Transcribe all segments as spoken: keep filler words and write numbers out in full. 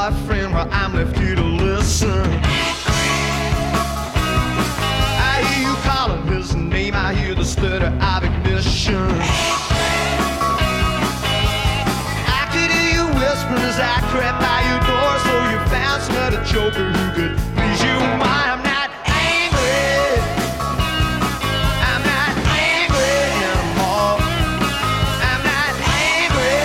my friend, well, I'm left here to listen. I hear you calling his name, I hear the stutter of ignition. I could hear you whispering as I crept by your door, so you found another joker who could please you. Why I'm not angry, I'm not angry anymore. I'm not angry,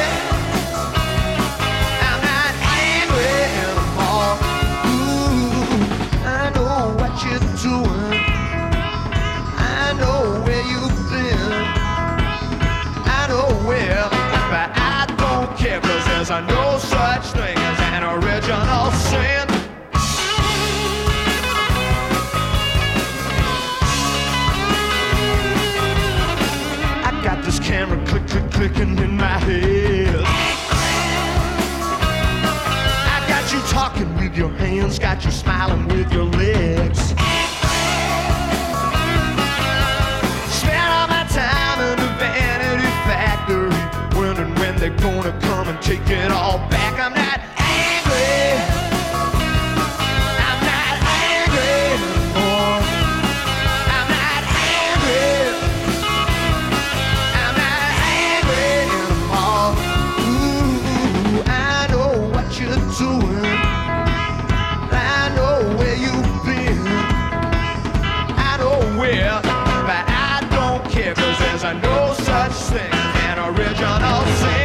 I'm not angry anymore. Ooh, I know what you're doing, I know where you've been, I know where, but I don't care, 'cause there's no such thing as an original sin. I got this camera click, click, clicking in my head. I got you talking with your hands, got you smiling with your legs. Spend all my time in the vanity factory, wondering when they're gonna come and take it all back. I'm not angry, I'm not angry anymore. I'm not angry, I'm not angry anymore. Ooh, I know what you're doing, I know where you've been, I know where, but I don't care, 'cause there's no such thing as an original sin.